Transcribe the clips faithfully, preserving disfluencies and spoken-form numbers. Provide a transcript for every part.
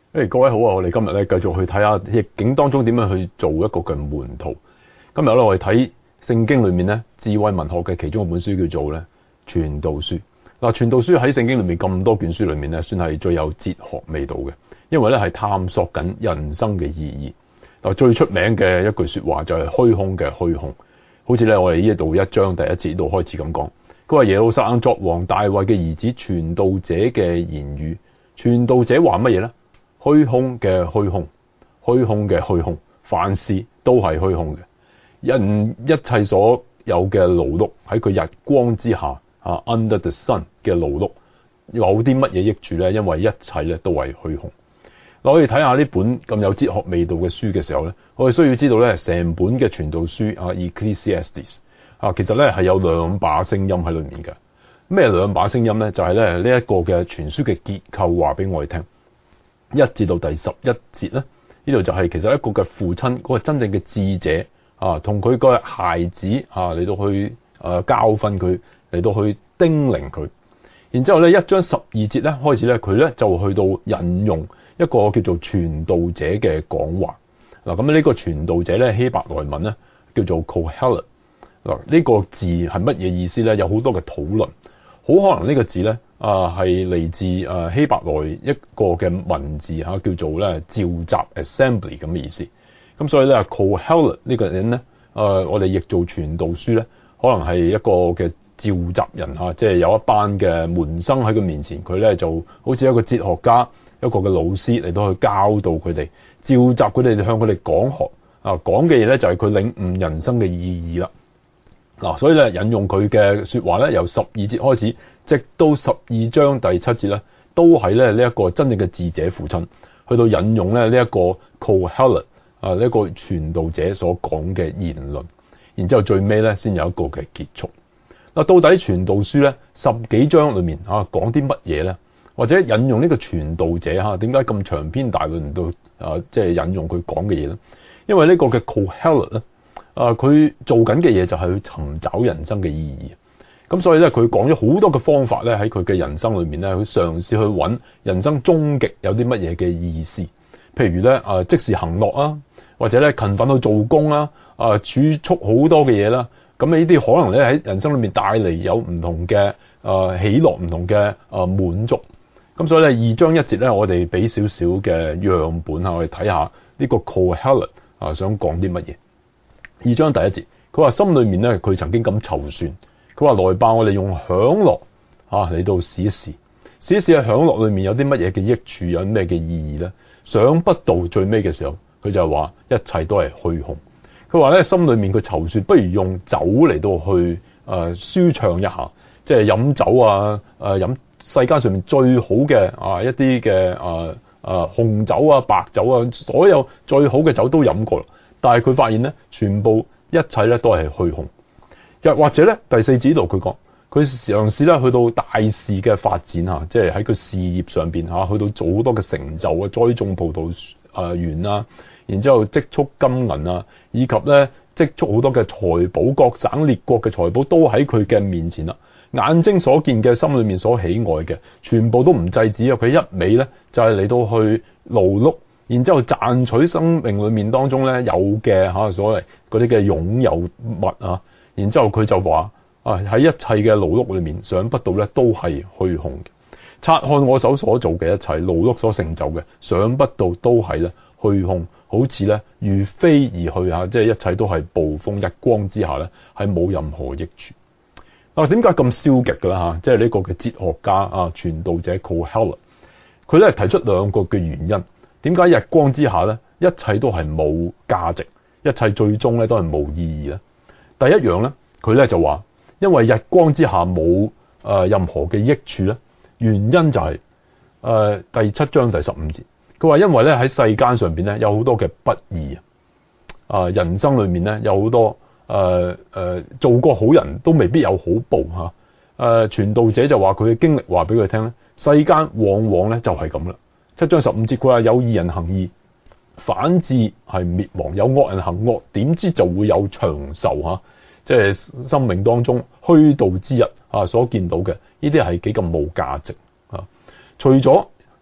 誒，各位好啊！我哋今日咧繼續去睇下逆境當中點樣去做一個嘅門徒。今日咧我哋睇聖經裏面咧智慧文學嘅其中一本書叫做咧傳道書。嗱，傳道書喺聖經裏面咁多卷書裏面咧，算係最有哲學味道嘅，因為咧係探索緊人生嘅意義。嗱，最出名嘅一句說話就係虛空嘅虛空，好似咧我哋呢一度一章第一節度開始咁講，佢話耶路撒冷作王大衛嘅兒子傳道者嘅言語，傳道者話乜嘢咧？虛空嘅虛空，虛空嘅虛空，凡事都係虛空嘅。人一切所有嘅勞碌喺佢日光之下啊 ，under the sun 嘅勞碌，有啲乜嘢益處咧？因為一切咧都係虛空。嗱，我哋睇下呢本咁有哲學味道嘅書嘅時候咧，我哋需要知道咧，成本嘅傳道書啊 ，Ecclesiastes 啊，其實咧係有兩把聲音喺裏面嘅。咩兩把聲音咧？就係咧呢一個嘅傳書嘅結構話俾我哋聽。一至到第十一節咧，呢度就係其實一個嘅父親嗰個真正嘅智者啊，同佢個孩子啊嚟到去誒教訓佢，嚟到去叮嚀佢。然之後咧，一章十二節咧開始咧，佢咧就去到引用一個叫做傳道者嘅講話。嗱，咁呢個傳道者咧希伯來文咧叫做 Kohelet。嗱，呢個字係乜嘢意思咧？有好多嘅討論。好可能呢個字咧啊係嚟自誒希伯來一個嘅文字嚇，叫做咧召集 assembly 咁嘅意思。咁所以咧 Kohelet 呢個人咧誒、呃、我哋譯做傳道書咧，可能係一個嘅召集人嚇，即係有一班嘅門生喺佢面前，佢咧就好似一個哲學家，一個嘅老師嚟到去教導佢哋，召集佢哋向佢哋講學啊，講嘅嘢咧就係佢領悟人生嘅意義啦。嗱，所以咧引用佢嘅說話咧，由十二節開始，直到十二章第七節咧，都係咧呢一個真正嘅智者父親去到引用咧呢一個 Kohelet 啊呢一個傳道者所講嘅言論，然之後最尾咧先有一個嘅結束。嗱，到底傳道書咧十幾章裏面啊講啲乜嘢咧？或者引用呢個傳道者嚇點解咁長篇大論到啊即係引用佢講嘅嘢咧？因為呢個嘅 Kohelet 咧。啊！佢做緊嘅嘢就係去尋找人生嘅意義，咁所以咧佢講咗好多嘅方法咧喺佢嘅人生裏面咧，去嘗試去揾人生終極有啲乜嘢嘅意思。譬如咧啊，即時行樂啊，或者咧勤奮去做工啦，啊儲蓄好多嘅嘢啦。咁呢啲可能咧喺人生裏面帶嚟有唔同嘅啊喜樂，唔同嘅啊滿足。咁所以咧二章一節咧，我哋俾少少嘅樣本啊，我哋睇下呢個 Kohelet 啊想講啲乜嘢。二章第一節，佢話心裏面咧，佢曾經咁籌算，佢話來吧，我哋用享樂啊嚟到試一試，試一試喺享樂裏面有啲乜嘢嘅益處，有咩嘅意義咧？想不到最尾嘅時候，佢就話一切都係虛空。佢話咧心裏面佢籌算，不如用酒嚟到去誒、呃、舒暢一下，即係飲酒啊誒飲、呃、世界上面最好嘅啊一啲嘅誒誒紅酒啊白酒啊，所有最好嘅酒都飲過啦。但係佢發現咧，全部一切咧都係虛空。又或者咧，第四節度佢講，佢嘗試咧去到大事嘅發展嚇，即係喺佢事業上邊嚇，去到做好多嘅成就啊，栽種葡萄誒園啊，然之後積蓄金銀啊，以及咧積蓄好多嘅財寶，各省列國嘅財寶都喺佢嘅面前啦。眼睛所見嘅，心裏面所喜愛嘅，全部都唔制止啊！佢一味咧就係嚟到去勞碌。然之後賺取生命裏面當中咧有嘅嚇所謂嗰啲嘅擁有物啊，然之後佢就話啊喺一切嘅勞碌裏面，想不到咧都係虛空嘅。察看我手所做嘅一切勞碌所成就嘅，想不到都係咧虛空，好似咧如飛而去嚇，即係一切都係暴風日光之下咧，係冇任何益處。啊，點解咁消極㗎啦嚇？即係呢個嘅哲學家啊，傳道者 Kohelet，佢咧提出兩個嘅原因。點解日光之下咧，一切都係冇價值，一切最終咧都係冇意義咧？第一樣咧，佢咧就話，因為日光之下冇誒、呃、任何嘅益處咧，原因就係、是、誒、呃、第七章第十五節，佢話因為咧喺世間上邊咧有好多嘅不義啊，啊、呃、人生裏面咧有好多誒誒、呃呃、做過好人都未必有好報嚇，誒、呃、傳道者就話佢嘅經歷話俾佢聽咧，世間往往咧就係咁啦。七章十五節佢話有義人行義，反之係滅亡；有惡人行惡，點知就會有長壽嚇。即係生命當中虛度之日啊，所見到嘅呢啲係幾咁冇價值啊！除咗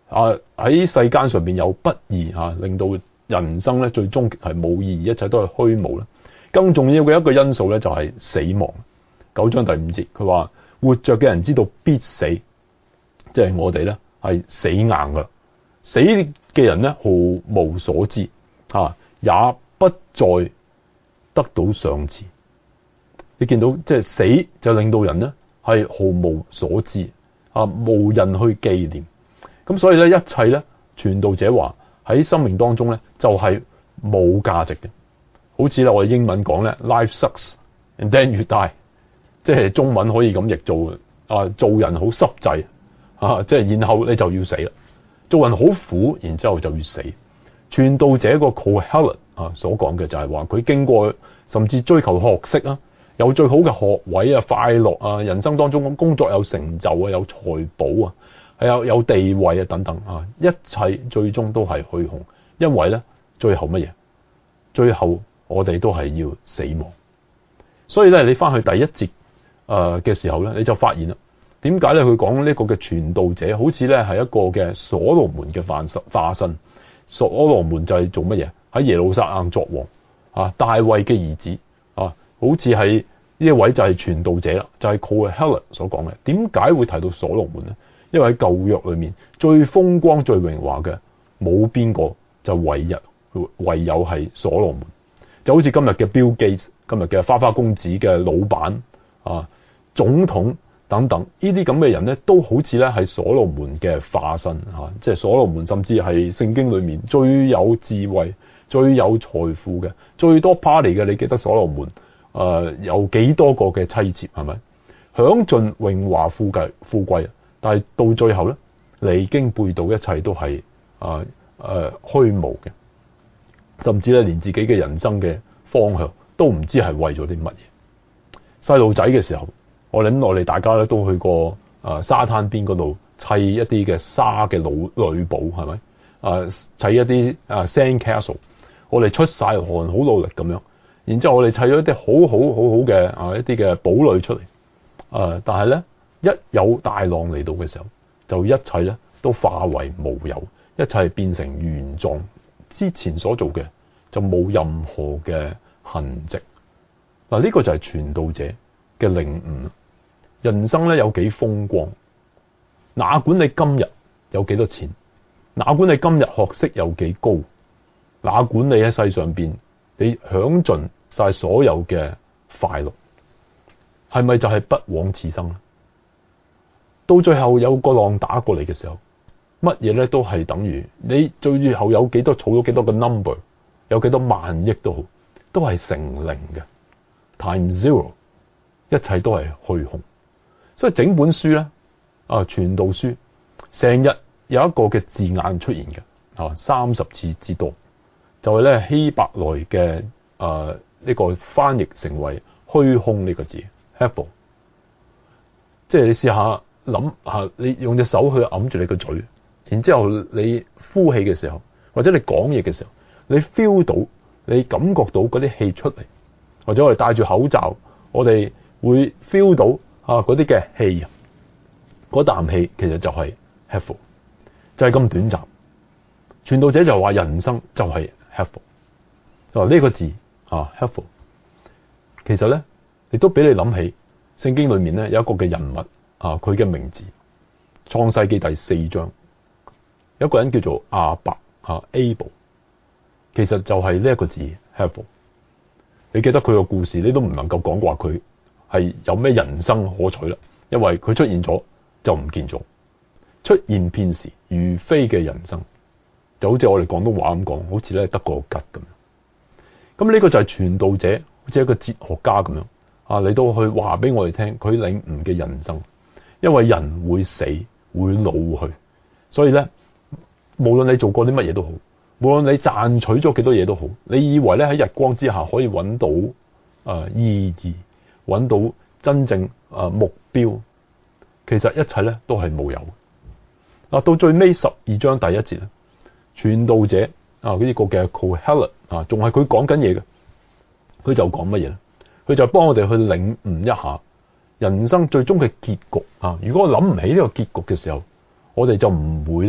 啊喺世間上邊有不義嚇、啊，令到人生咧最終係冇意義，一切都係虛無咧。更重要嘅一個因素咧就係死亡。九章第五節佢話：活着嘅人知道必死，即係我哋咧係死硬噶，死嘅人咧毫無所知嚇、啊，也不再得到賞賜。你見到即係死就令到人咧係毫無所知啊，無人去紀念。咁所以咧一切咧，傳道者話喺生命當中咧就係冇價值嘅。好似咧我哋英文講咧 ，life sucks and then you die， 即係中文可以咁譯做啊，做人好濕滯啊，即係然後你就要死啦。做人好苦，然之後就要死。傳道者個 Kohelet 啊所講嘅就係話佢經過甚至追求學識啊。有最好嘅學位啊，快樂啊，人生當中工作有成就啊，有財寶啊，係有有地位啊等等啊，一切最終都係虛空，因為咧最後乜嘢？最後我哋都係要死亡。所以咧，你翻去第一節誒嘅時候咧，你就發現啦，點解咧佢講呢個嘅傳道者好似咧係一個嘅所羅門嘅化身化身？所羅門就係做乜嘢？喺耶路撒冷作王啊，大衛嘅兒子啊。好似係呢一位就係傳道者啦，就係、是、Kohelet 所講嘅。點解會提到所羅門呢？因為喺舊約裏面最風光、最榮華嘅冇邊個，就唯一唯有係所羅門。就好似今日嘅 Bill Gates，今日嘅花花公子嘅老闆啊、總統等等，呢啲咁嘅人咧，都好似咧係所羅門嘅化身啊！即係所羅門，甚至係聖經裏面最有智慧、最有財富嘅、最多 party 嘅。你記得所羅門？誒、呃，有幾多個嘅妻妾係咪？享盡榮華富貴富貴，但係到最後咧，離經背道，一切都係誒誒虛無嘅，甚至咧連自己嘅人生嘅方向都唔知係為咗啲乜嘢。細路仔嘅時候，我諗我哋大家咧都去過誒、呃、沙灘邊嗰度砌一啲嘅沙嘅女女堡係咪？誒、呃、砌一啲誒 sand castle， 我哋出晒汗，好努力咁樣。然之後我哋砌咗一啲好好好好嘅啊一啲嘅堡壘出嚟，啊！但係咧一有大浪嚟到嘅時候，就一切咧都化為無有，一切變成原狀。之前所做嘅就冇任何嘅痕跡。嗱，呢個就係傳道者嘅領悟。人生咧有幾風光，哪管你今日有幾多錢，哪管你今日學識有幾高，哪管你喺世上邊你享盡晒所有嘅快樂，係咪就係不枉此生咧？到最後有個浪打過嚟嘅時候，乜嘢咧都係等於你最後有幾多儲咗幾多個 number， 有幾多萬億都好，都係成零嘅 time zero， 一切都係虛空。所以整本書咧啊，傳道書成日有一個嘅字眼出現嘅啊，三十次之多，就係咧希伯來嘅誒呢個翻譯成為虛空呢個字 Hevel， 即係你試下諗下，你用隻手去揞住你個嘴，然之後你呼氣嘅時候，或者你講嘢嘅時候，你 feel 到，你感覺到嗰啲氣出嚟，或者我哋戴住口罩，我哋會 feel 到啊嗰啲嘅氣，嗰啖氣其實就係 Hevel， 就係咁短暫。傳道者就話人生就係 Hevel， 就話呢個字啊 Hevel， 其實咧亦都俾你諗起聖經裏面咧有一個嘅人物啊，佢嘅名字創世記第四章，有一個人叫做亞伯啊 Abel， 其實就係呢一個字 Hevel。你記得佢個故事，你都唔能夠講話佢係有咩人生可取啦，因為佢出現咗就唔見咗，出現片時如飛嘅人生，就好似我哋廣東話咁講，好似咧得個吉咁樣。咁呢個就係傳道者，好似一個哲學家咁樣啊，嚟到去話俾我哋聽佢領悟嘅人生。因為人會死會老去，所以咧無論你做過啲乜嘢都好，無論你賺取咗幾多嘢都好，你以為咧喺日光之下可以揾到誒、呃、意義，揾到真正誒、呃、目標，其實一切咧都係冇有。嗱，到最尾十二章第一節咧，傳道者啊呢個嘅 Kohelet 啊，仲係佢講緊嘢嘅，佢就講乜嘢咧？佢就幫我哋去領悟一下人生最終嘅結局啊！如果我諗唔起呢個結局嘅時候，我哋就唔會咧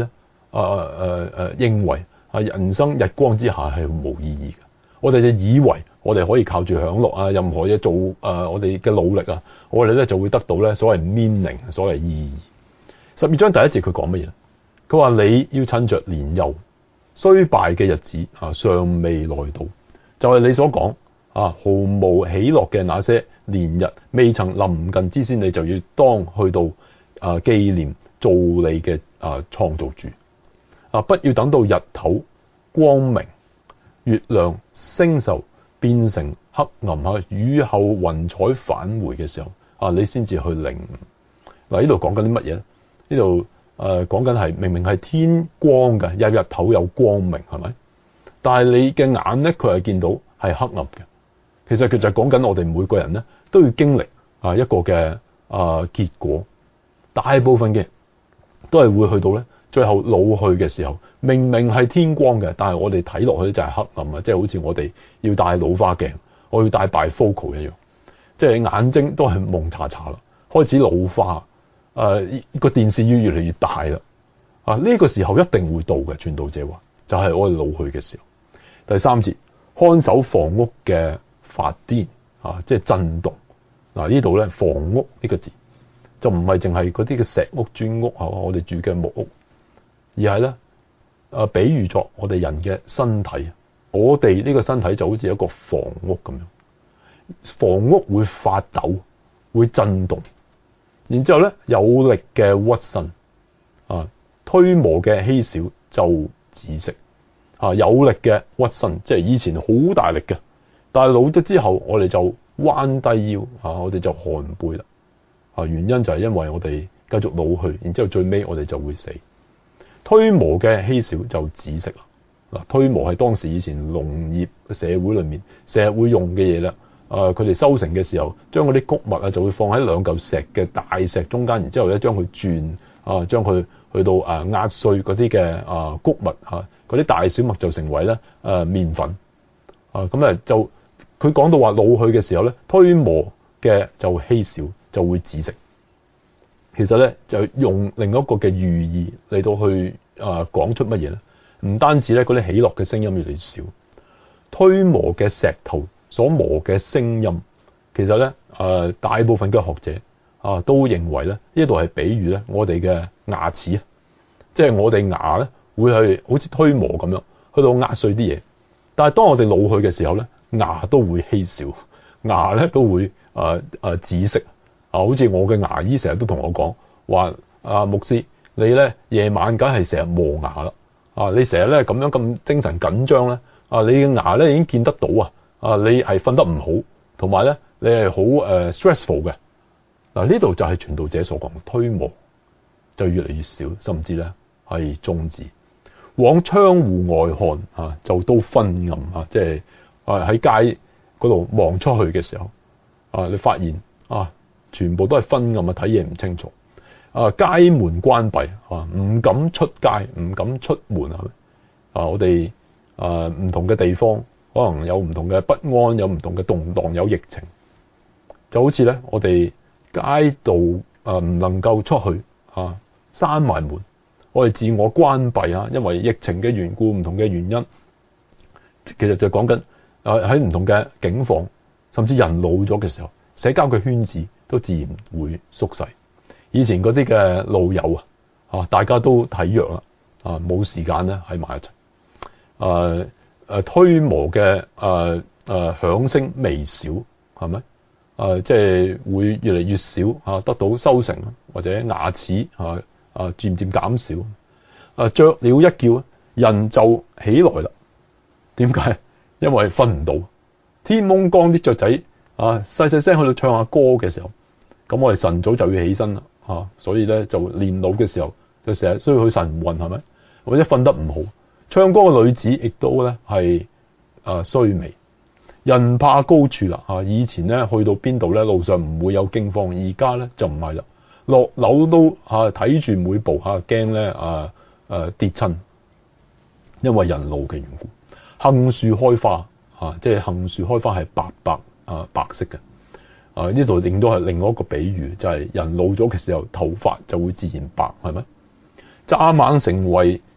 誒誒誒認為啊人生日光之下係冇意義嘅，我哋就以為我哋可以靠住享樂啊，任何嘢做誒、呃、我哋嘅努力啊，我哋咧就會得到咧所謂 meaning 所謂意義。十二章第一節佢講乜嘢？佢話你要趁着年幼衰敗嘅日子啊尚未來到，就係、是、你所講啊毫無喜樂嘅那些年日未曾臨近之先，你就要當去到啊紀念造你嘅啊創造主啊，不要等到日頭光明，月亮星宿變成黑暗吓，雨後雲彩返回嘅時候啊，你先至去領悟。嗱，呢度講緊啲乜嘢咧？呢度誒講緊係明明係天光嘅，有日頭有光明，係咪？但係你嘅眼咧，佢係見到係黑暗嘅。其實佢就係講緊我哋每個人咧都要經歷啊一個嘅啊結果，大部分嘅都係會去到咧最後老去嘅時候，明明係天光嘅，但係我哋睇落去就係黑暗啊！即係好似我哋要戴老花鏡，我要戴 bifocal 一樣，即係眼睛都係蒙查查啦，開始老花。誒、呃，個電視要越嚟越大啦，啊呢、這個時候一定會到嘅。傳道者話，就係、是、我哋老去嘅時候。第三節，看守房屋嘅發癲啊，即係震動。嗱、啊、呢度咧，房屋呢個字就唔係淨係嗰啲嘅石屋、磚屋啊，我哋住嘅木屋，而係咧誒，比喻作我哋人嘅身體。我哋呢個身體就好似一個房屋咁樣，房屋會發抖，會震動。然之後咧，有力嘅屈身啊，推磨嘅稀少就止息啊，有力嘅屈身，即係以前好大力嘅，但係老咗之後，我哋就彎低腰啊，我哋就寒背啦啊，原因就係因為我哋繼續老去，然之後最尾我哋就會死。推磨嘅稀少就止息啦。嗱，推磨係當時以前農業社會裏面成日會用嘅嘢啦。誒佢哋收成嘅時候，將嗰啲穀物啊就會放喺兩嚿石嘅大石中間，然之後咧將佢轉啊，將佢去到誒壓碎嗰啲嘅啊穀物嚇，嗰啲大小麥就成為咧誒麵粉啊，咁誒就佢講到話老去嘅時候咧，推磨嘅就稀少，就會止息。其實咧就用另一個嘅寓意嚟到去啊講出乜嘢咧？唔單止咧嗰啲喜樂嘅聲音越嚟越少，推磨嘅石頭所磨嘅聲音，其實咧誒、呃、大部分嘅學者啊都認為咧呢度係比喻咧我哋嘅牙齒啊，即係我哋牙咧會係好似推磨咁樣去到壓碎啲嘢，但係當我哋老去嘅時候咧，牙都會稀少，牙咧都會誒誒止息啊，好似我嘅牙醫成日都同我講話啊，牧師你咧夜晚梗係成日磨牙啦啊，你成日咧咁樣咁精神緊張咧啊，你嘅牙咧已經見得到啊。啊！你係瞓得唔好，同埋咧，你係好誒 stressful 嘅。嗱，呢度就係傳道者所講嘅推磨就越嚟越少，甚至咧係終止。往窗戶外看啊，就都昏暗啊！即係啊喺街嗰度望出去嘅時候啊，你發現啊，全部都係昏暗啊，睇嘢唔清楚啊，街門關閉啊，唔敢出街，唔敢出門啊！啊，我哋啊唔同嘅地方。可能有唔同嘅不安，有唔同嘅動盪，有疫情，就好似咧，我哋街道誒唔能夠出去啊，閂埋門，我哋自我關閉啊，因為疫情嘅緣故，唔同嘅原因，其實就講緊誒喺唔同嘅境況，甚至人老咗嘅時候，社交嘅圈子都自然會縮細。以前嗰啲嘅老友啊，啊大家都體弱啦，啊冇時間咧喺埋一齊，誒、啊。誒推磨嘅誒誒響聲微小，係咪？誒、呃、即係會越嚟越少嚇、啊，得到收成或者牙齒嚇啊，啊漸漸減少。誒、啊、雀鳥一叫，人就起來啦。點解？因為瞓唔到。天蒙光啲雀仔啊，細細聲去到唱下歌嘅時候，咁我哋晨早就要起身啦嚇。所以咧就年老嘅時候，就成日需要去晨運，係咪？或者瞓得唔好。唱歌嘅女子亦都咧係誒衰微，人怕高處啦嚇。以前咧去到邊度咧路上唔會有驚慌，而家咧就唔係啦，落樓都嚇睇住每步嚇，驚咧啊誒跌親，因為人老嘅緣故。杏樹開花嚇，即係杏樹開花係白白啊白色嘅啊，呢度亦都係另外一個比喻，就係、是、人老咗嘅時候頭髮就會自然白，係咪？蚱蜢成為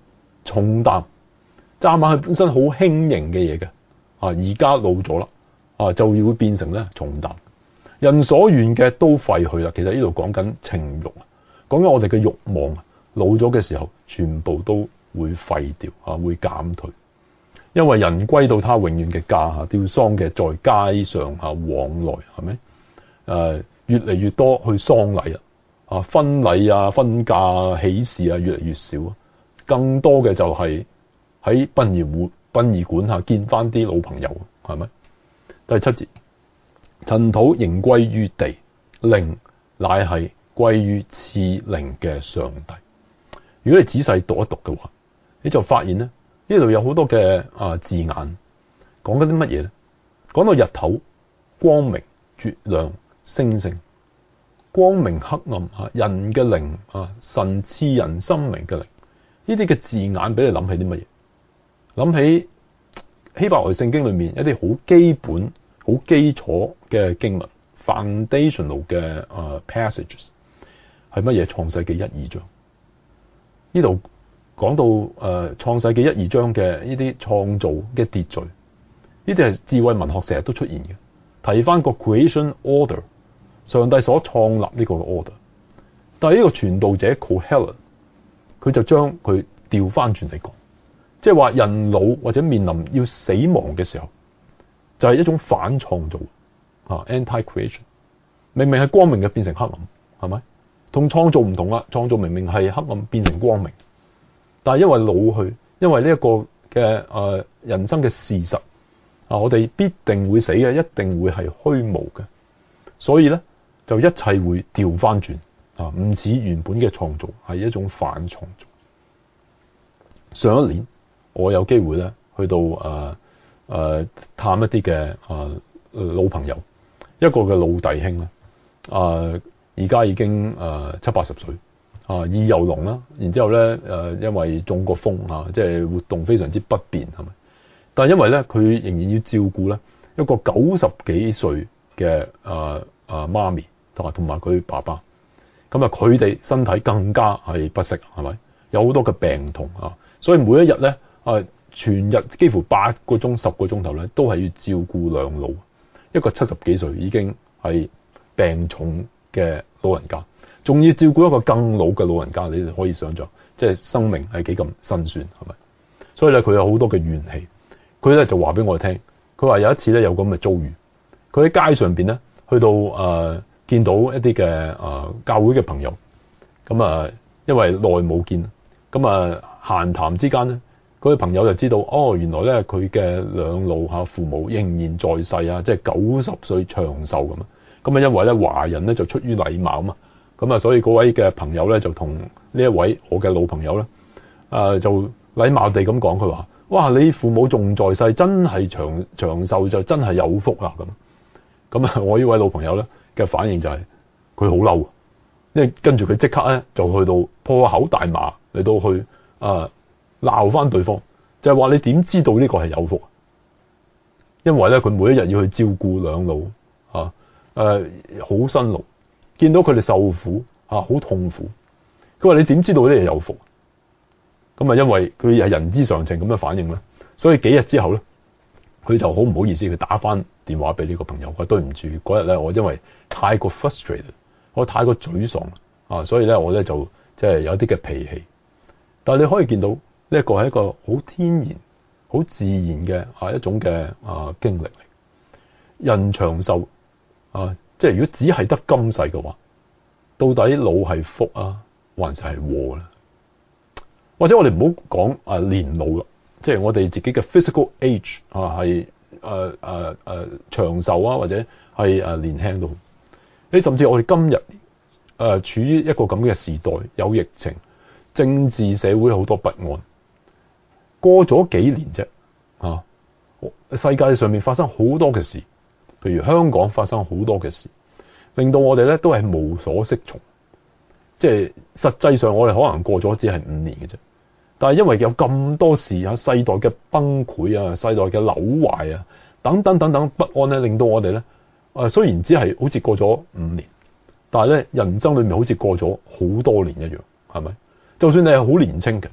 重擔，蚱蜢係本身好輕盈嘅嘢嘅，啊而家老咗啦，啊就要變成咧重擔。人所願嘅都廢去啦。其實呢度講緊情慾，講緊我哋嘅慾望，老咗嘅時候全部都會廢掉啊，會減退。因為人歸到他永遠嘅家嚇，吊喪嘅在街上嚇往來，係咪？誒越嚟越多去喪禮啊，啊婚禮啊、婚嫁喜事啊越嚟越少，更多嘅就係喺殯儀館、殯儀館嚇見翻啲老朋友，係咪？第七節，塵土仍歸於地，靈乃係歸於賜靈嘅上帝。如果你仔細讀一讀嘅話，你就發現咧。呢度有好多嘅啊字眼，講緊啲乜嘢咧？講到日頭、光明、月亮、星星、光明、黑暗啊，人嘅靈啊，神賜人生命嘅靈，呢啲嘅字眼俾你諗起啲乜嘢？諗起希伯來聖經裏面一啲好基本、好基礎嘅經文 ，foundational 嘅啊 passages 係乜嘢？創世記一二章呢度。講到誒、呃、創世記一二章嘅呢啲創造嘅秩序，呢啲係智慧文學成日都出現嘅，提翻個 creation order， 上帝所創立呢個 order。但係呢個傳道者 Kohelet， 佢就將佢調翻轉嚟講，即係話人老或者面臨要死亡嘅時候，就係、是、一種反創造啊 anti-creation。明明係光明嘅變成黑暗，係咪？同創造唔同啦，創造明明係黑暗變成光明。但係因為老去，因為呢一個嘅誒人生嘅事實啊，我哋必定會死嘅，一定會係虛無嘅，所以咧就一切會調翻轉啊，唔似原本嘅創造，係一種反創造。上一年我有機會咧去到誒誒、呃呃、探一啲嘅誒老朋友，一個嘅老弟兄咧，啊而家已經誒、呃、七八十歲。啊，耳又聾啦，然之後咧，誒、呃，因為中過風啊，即係活動非常之不便，係咪？但係因為咧，佢仍然要照顧咧一個九十幾歲嘅誒誒媽咪，同埋同埋佢爸爸，咁啊，佢哋身體更加係不適，係咪？有好多嘅病痛啊，所以每一日咧，啊，全日幾乎八個鐘、十個鐘頭咧，都係要照顧兩老，一個七十幾歲已經係病重嘅老人家。仲要照顧一個更老嘅老人家，你哋可以想象，即係生命係幾咁辛酸，係咪？所以咧，佢有好多嘅怨氣。佢咧就話俾我聽，佢話有一次咧有咁嘅遭遇，佢喺街上邊咧去到誒、呃、見到一啲嘅誒教會嘅朋友，咁啊，因為耐冇見，咁啊閒談之間咧，嗰啲朋友就知道，哦，原來咧佢嘅兩老嚇父母仍然在世啊，即係九十歲長壽咁啊。咁啊，因為咧華人咧就出於禮貌啊嘛。咁啊，所以嗰位嘅朋友咧就同呢一位我嘅老朋友咧，誒就禮貌地咁講，佢話：哇，你父母仲在世，真係長長壽就真係有福啊！咁咁啊，我呢位老朋友咧嘅反應就係佢好嬲，因為跟住佢即刻咧就去到破口大罵嚟到去誒鬧翻對方，就係話你點知道呢個係有福？因為咧佢每一日要去照顧兩老啊，誒好辛勞。見到佢哋受苦啊，好痛苦。佢話你點知道呢啲係有福？咁啊，因為佢係人之常情咁嘅反應啦。所以幾日之後咧，佢就好唔好意思，佢打翻電話俾呢個朋友，佢對唔住嗰日咧，我因為太過 frustrated，我太過沮喪啊，所以咧我咧就即係有啲嘅脾氣。但係你可以見到呢一個係一個好天然、好自然嘅啊一種嘅啊經歷嚟。人長壽啊。即係如果只係得今世嘅話，到底老係福啊，還是係禍咧？或者我哋唔好講啊年老啦，即係我哋自己嘅 physical age 啊係誒誒誒長壽啊，或者係誒年輕都好。你甚至我哋今日誒、呃、處於一個咁嘅時代，有疫情、政治社會好多不安，過咗幾年啫啊！世界上面發生好多嘅事。譬如香港發生好多嘅事，令到我哋咧都係無所適從。即係實際上我哋可能過咗只係五年嘅啫，但係因為有咁多事啊，世代嘅崩潰啊，世代嘅扭壞啊，等等等等不安咧，令到我哋咧誒雖然只係好似過咗五年，但係咧人生裏面好似過咗好多年一樣，係咪？就算你係好年輕嘅，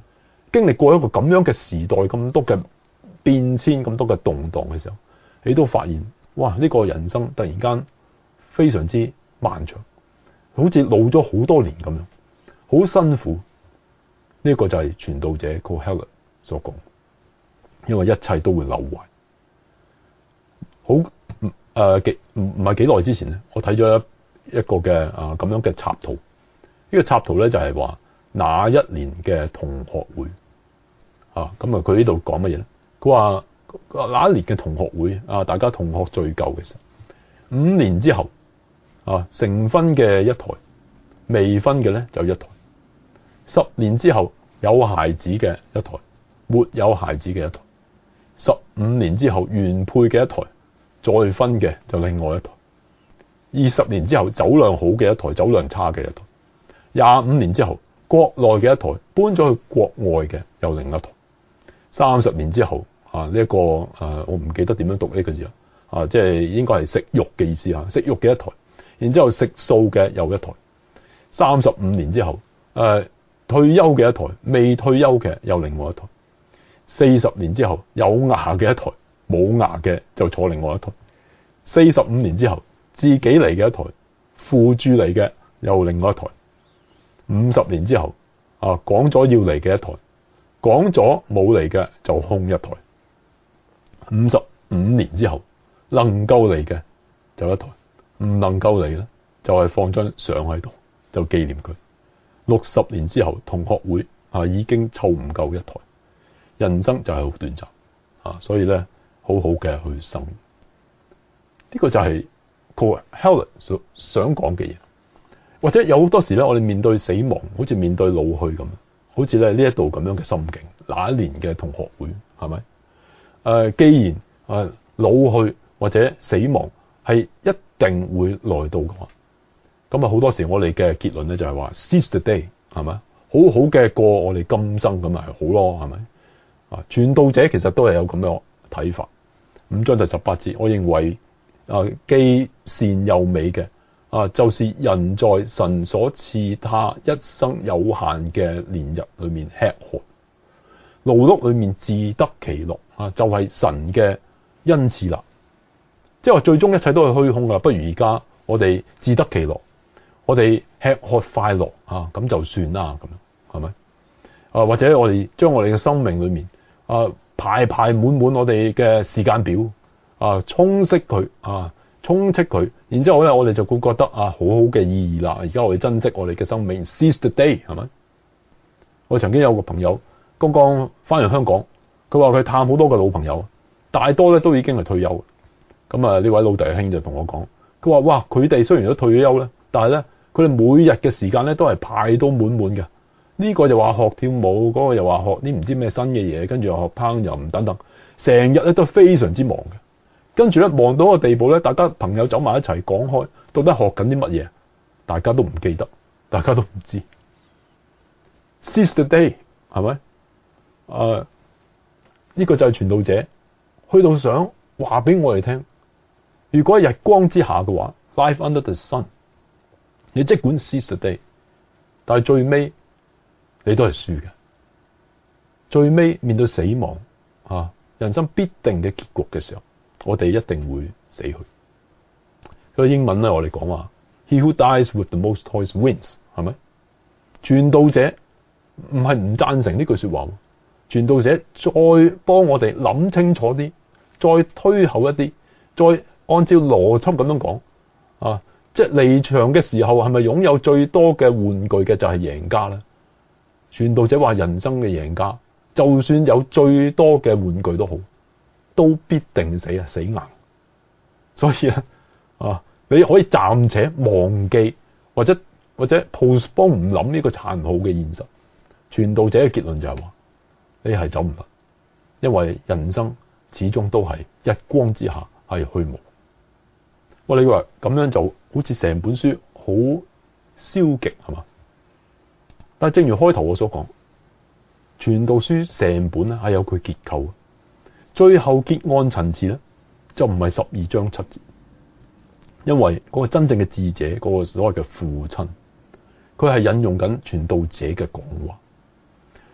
經歷過一個咁樣嘅時代，咁多嘅變遷，咁多嘅動盪嘅時候，你都發現哇！呢個人生突然間非常之漫長，好似老咗好多年咁樣，好辛苦。呢個就係傳道者 Kohelet 所講，因為一切都會朽壞。好誒，幾唔唔係幾耐之前咧，我睇咗一一個嘅啊咁樣嘅插圖。呢個插圖咧就係話那一年嘅同學會啊，咁啊佢呢度講乜嘢咧？佢話那一年嘅同學會啊，大家同學聚舊嘅時候，五年之後啊，成婚嘅一台，未婚嘅咧就一台。十年之後有孩子嘅一台，沒有孩子嘅一台。十五年之後原配嘅一台，再婚嘅就另外一台。二十年之後酒量好嘅一台，酒量差嘅一台。廿五年之後國內嘅一台，搬咗去國外嘅又另一台。三十年之後啊，呢、這、一個誒、啊、我唔記得點樣讀呢個字啦，啊即係應該係食肉嘅意思啊，食肉嘅一台。然之後食素嘅又一台。三十五年之後誒、啊、退休嘅一台，未退休嘅又另外一台。四十年之後有牙嘅一台，冇牙嘅就坐另外一台。四十五年之後自己嚟嘅一台，附住嚟嘅又另外一台。五十年之後啊，講咗要嚟嘅一台，講咗冇嚟嘅就空一台。五十五年之後能夠嚟嘅就一台，唔能夠嚟咧就係放張相喺度就紀念佢。六十年之後同學會啊已經湊唔夠一台。人生就係好短暫啊，所以咧好好嘅去生。呢、這個就係 Kohelet 所想講嘅嘢。或者有好多時咧，我哋面對死亡，好似面對老去咁，好似咧呢一度咁樣嘅心境。那一年嘅同學會係咪？誒、呃，既然誒、呃、老去或者死亡係一定會來到嘅話，咁啊好多時我哋嘅結論咧就係話 seize the day 係咪？好好嘅過我哋今生咁咪係好咯，係咪？啊，傳道者其實都係有咁樣睇法。五章第十八節，我認為啊，既善又美嘅啊，就是人在神所賜他一生有限嘅年日裏面吃喝，勞碌裏面自得其樂啊，就係、是、神嘅恩賜啦。即係話最終一切都係虛空噶，不如而家我哋自得其樂，我哋吃喝快樂啊，咁就算啦，咁樣係咪？啊，或者我哋將我哋嘅生命裏面。啊，排排滿滿我哋嘅時間表啊，充斥佢啊，充斥佢，然之後咧，我哋就會覺得啊，好好嘅意義啦。而家我哋珍惜我哋嘅生命 ，seize the day 係咪？我曾經有個朋友剛剛翻嚟香港，佢話佢探好多個老朋友，大多咧都已經係退休。咁啊，呢位老弟兄就同我講，佢話哇，佢哋雖然都退咗休咧，但係咧，佢哋每日嘅時間咧都係排到滿滿嘅。呢個就話學跳舞，嗰個又話學啲唔知咩新嘅嘢，跟住又學烹飪等等，成日咧都非常之忙嘅。跟住咧忙到個地步咧，大家朋友走埋一齊講開，到底學緊啲乜嘢，大家都唔記得，大家都唔知。Seize the day 係咪？誒，呢個就係傳道者去到想話俾我哋聽，如果日光之下嘅話 ，life under the sun，你即管 seize the day，但係最尾。你都係輸嘅，最尾面對死亡啊，人生必定嘅結局嘅時候，我哋一定會死去。所以英文咧，我哋講話 He who dies with the most toys wins，係咪？傳道者唔係唔贊成呢句說話，傳道者再幫我哋諗清楚啲，再推後一啲，再按照邏輯咁樣講啊，即係離場嘅時候係咪擁有最多嘅玩具嘅就係贏家咧？傳道者話：人生嘅贏家，就算有最多嘅玩具都好，都必定死啊，死硬。所以咧，啊，你可以暫且忘記，或者或者 postpone 唔諗呢個殘酷嘅現實。傳道者嘅結論就係話：你係走唔甩，因為人生始終都係日光之下係虛無。喂，你話咁樣就好似成本書好消極係嘛？但係正如開頭我所講，傳道書成本咧係有佢結構嘅，最後結案陳詞咧就唔係十二章七節，因為嗰個真正嘅智者，嗰個所謂嘅父親，佢係引用緊傳道者嘅講話，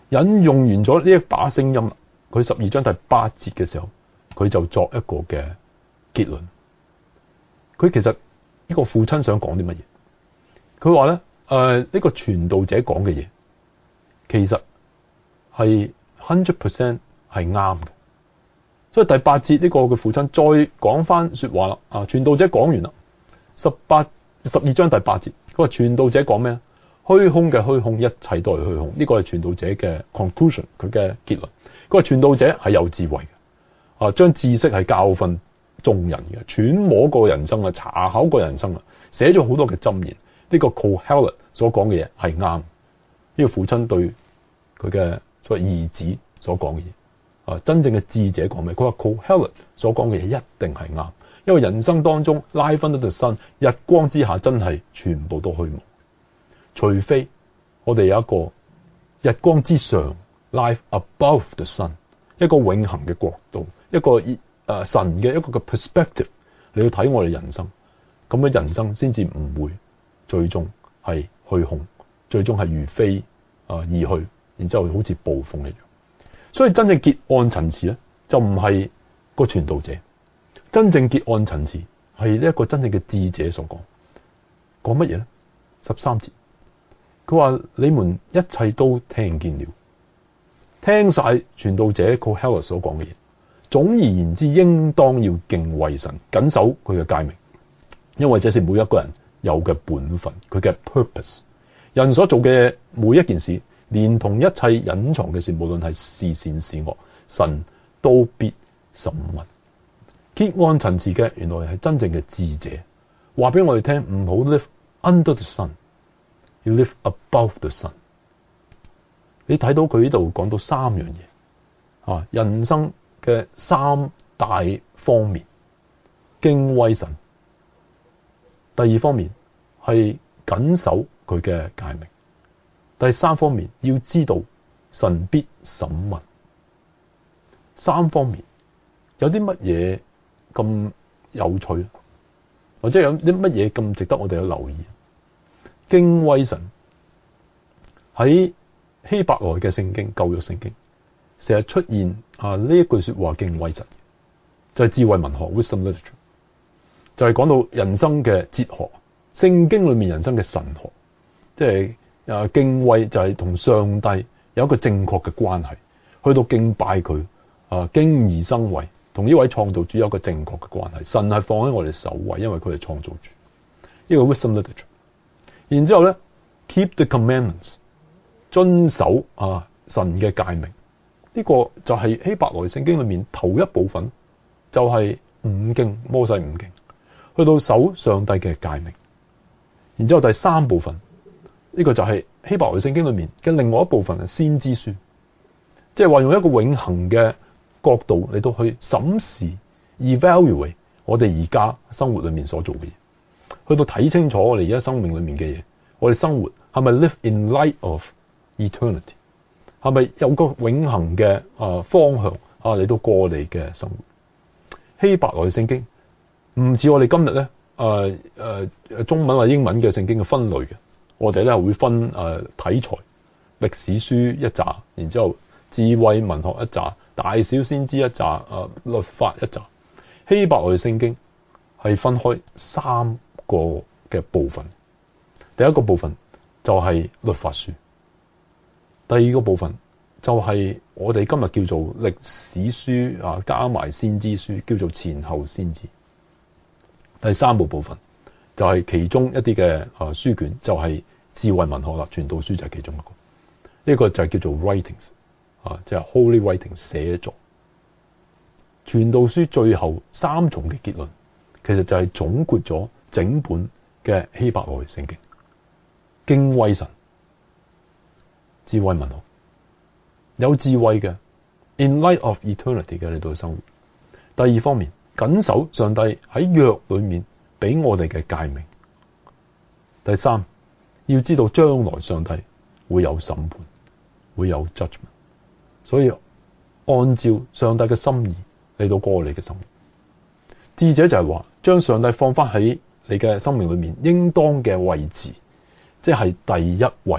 引用完咗呢一把聲音，佢十二章第八節嘅時候，佢就作一個嘅結論。佢其實呢個父親想講啲乜嘢？佢話咧，誒、呃、呢、這個傳道者講嘅嘢，其實係 hundred percent 係啱嘅。所以第八節呢個嘅父親再講翻說話啦。啊，傳道者講完啦，十八十二章第八節，佢話傳道者講咩？虛空嘅虛空，一切都係虛空。呢、這個係傳道者嘅 conclusion， 佢嘅結論。佢話傳道者係有智慧嘅，啊，將知識係教訓眾人嘅，揣摩過人生啊，查考過人生啊，寫咗好多嘅箴言。呢、這個 Kohelet 所講嘅嘢係啱。呢、這個父親對佢嘅所謂兒子所講嘅嘢，啊，真正嘅智者講咩？佢話 Kohelet 所講嘅嘢一定係啱，因為人生當中 Life under the sun，日光之下真係全部都虛無。除非我哋有一個日光之上 life above the sun， 一個永恆嘅國度，一個誒、呃、神嘅一個嘅 perspective， 你要睇我哋人生，咁樣人生先至唔會最終係虛空，最終係如飛啊而去，然之後好似暴風一樣。所以真正結案陳詞咧，就唔係個傳道者，真正結案陳詞係呢一個真正嘅智者所講。講乜嘢咧？十三節。佢話：你們一切都聽見了，聽晒傳道者 Kohelet 所講嘅嘢。總而言之，應當要敬畏神，謹守佢嘅誡命，因為這是每一個人有嘅本分，佢嘅 purpose。人所做嘅每一件事，連同一切隱藏嘅事，無論係是善是惡，神都必審問。結案陳詞嘅，原來係真正嘅智者，話俾我哋聽，唔好 live under the sun。要 live above the sun。你睇到佢呢度講到三樣嘢，啊，人生嘅三大方面，敬畏神；第二方面係謹守佢嘅誡命；第三方面要知道神必審問。三方面有啲乜嘢咁有趣，或者有啲乜嘢咁值得我哋去留意？敬畏神喺希伯來嘅聖經、舊約聖經成日出現啊呢一句說話，敬畏神就係、是、智慧文學 wisdom literature， 就係講到人生嘅哲學，聖經裏面人生嘅神學，即係啊敬畏就係同上帝有一個正確嘅關係，去到敬拜佢啊敬而生為，同呢位創造主有一個正確嘅關係。神係放喺我哋首位，因為佢係創造主。呢、這個 wisdom literature。然之後咧 ，keep the commandments， 遵守啊神嘅誡命。呢、這個就係希伯來聖經裏面頭一部分，就係五經，摩西五經，去到守上帝嘅誡命。然之後第三部分，呢、這個就係希伯來聖經裏面嘅另外一部分係先知書，即係話用一個永恆嘅角度嚟到去審視 evaluate 我哋而家生活裏面所做嘅嘢。去到睇清楚我哋而家生命裏面嘅嘢，我哋生活係咪 live in light of eternity？ 係咪有個永恆嘅啊方向啊嚟到過我哋嘅生活？希伯來聖經唔似我哋今日咧誒誒中文或英文嘅聖經嘅分類嘅，我哋咧會分誒題材，歷史書一紮，然之後智慧文學一紮，大小先知一紮，誒、呃、律法一紮。希伯來聖經係分開三個嘅部分，第一個部分就係律法書，第二個部分就係我哋今日叫做歷史書啊，加埋先知書，叫做前後先知。第三部部分就係其中一啲嘅啊書卷，就係智慧文學啦，傳道書就係其中一個。呢個就係叫做 writings 啊，即係 holy writings 寫作。傳道書最後三重嘅結論，其實就係總括咗整本嘅希伯來聖經，敬畏神，智慧文學，有智慧嘅 in light of eternity 嘅嚟到生活。第二方面，謹守上帝喺約裏面俾我哋嘅誡命。第三，要知道將來上帝會有審判，會有 judgment， 所以按照上帝嘅心意嚟到過你嘅生活。智者就係話，將上帝放翻喺你嘅生命裏面應當嘅位置，即係第一位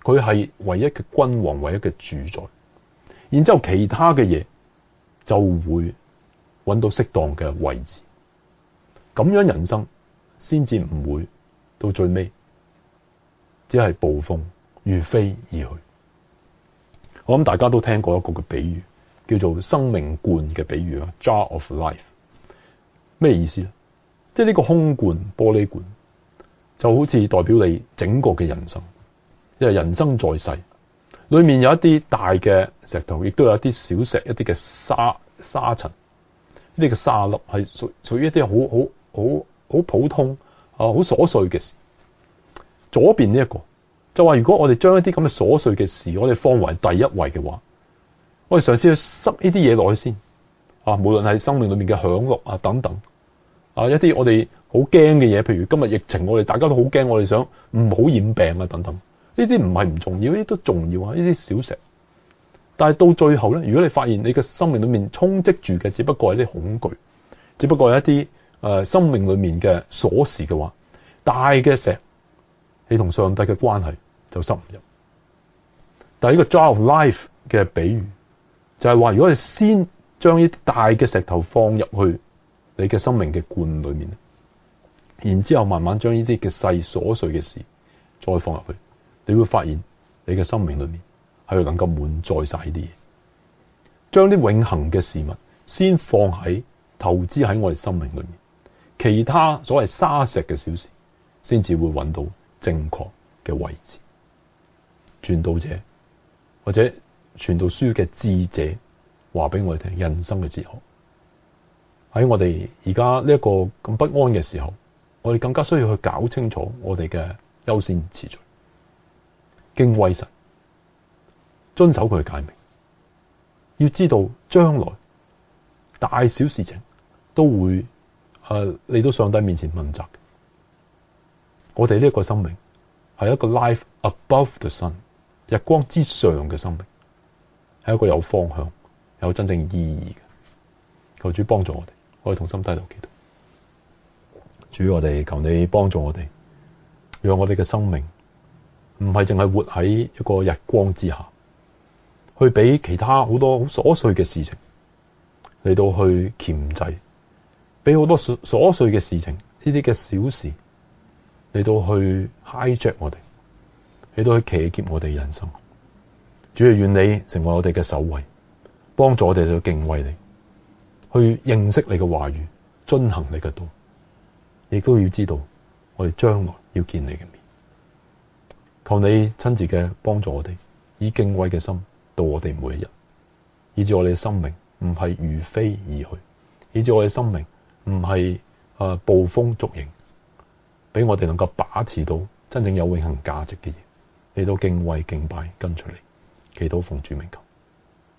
佢係唯一嘅君王，唯一嘅主宰。然之後其他嘅嘢就會揾到適當嘅位置，咁樣人生先至唔會到最尾只係暴風如飛而去。我諗大家都聽過一個嘅比喻，叫做生命罐嘅比喻啊 ，Jar of Life。咩意思咧？即係呢個空罐玻璃罐就好似代表你整個嘅人生，因為人生在世，裏面有一啲大嘅石頭，亦都有一啲小石，一啲嘅沙沙塵，呢啲嘅沙粒係屬屬於一啲好好好好普通啊，好瑣碎嘅事。左邊呢一個就話，如果我哋將一啲咁嘅瑣碎嘅事，我哋放為第一位嘅話，我哋嘗試去塞呢啲嘢落去先啊，無論係生命裏面嘅享樂啊等等啊，一啲我哋好驚嘅嘢，譬如今日疫情，我哋大家都好驚，我哋想唔好染病啊等等，呢啲唔係唔重要，呢啲都重要啊，呢啲小石。但係到最後咧，如果你發現你嘅生命裏面充斥住嘅只不過係啲恐懼，只不過係一啲誒、呃、生命裏面嘅瑣事嘅話，大嘅石，你同上帝嘅關係就塞唔入。但係呢個 Jar of Life 嘅比喻就係話，如果你先將呢啲大嘅石頭放入去你嘅生命嘅罐裏面，然之後慢慢將呢啲嘅細瑣碎嘅事再放入去，你會發現你嘅生命裏面係能夠滿載晒呢啲嘢。將啲永恆嘅事物先放喺投資喺我哋生命裏面，其他所謂沙石嘅小事先至會揾到正確嘅位置。傳道者或者傳道書嘅智者話俾我哋聽，人生嘅哲學喺我哋而家呢一個咁不安嘅時候，我哋更加需要去搞清楚我哋嘅優先次序，敬畏神，遵守佢嘅誡命，要知道將來大小事情都會誒嚟到上帝面前問責。我哋呢一個生命係一個 life above the sun， 日光之上嘅生命，係一個有方向、有真正意義嘅。求主幫助我哋，我哋同心低頭祈禱。主，我哋求你幫助我哋，讓我哋嘅生命唔係淨係活喺一個日光之下，去俾其他好多好瑣碎嘅事情嚟到去鉗制，俾好多瑣瑣碎嘅事情，呢啲嘅小事嚟到去 hijack 我哋，嚟到去騎劫我哋人生。主啊，願你成為我哋嘅守衛，幫助我哋去敬畏你，去認識你嘅話語，遵行你嘅道，亦都要知道我哋將來要見你嘅面。求你親自嘅幫助我哋，以敬畏嘅心度我哋每一日，以致我哋嘅生命唔係如飛而去，以致我哋嘅生命唔係誒暴風逐影，俾我哋能夠把持到真正有永恆價值嘅嘢，嚟到敬畏敬拜跟隨你，祈禱奉主名求。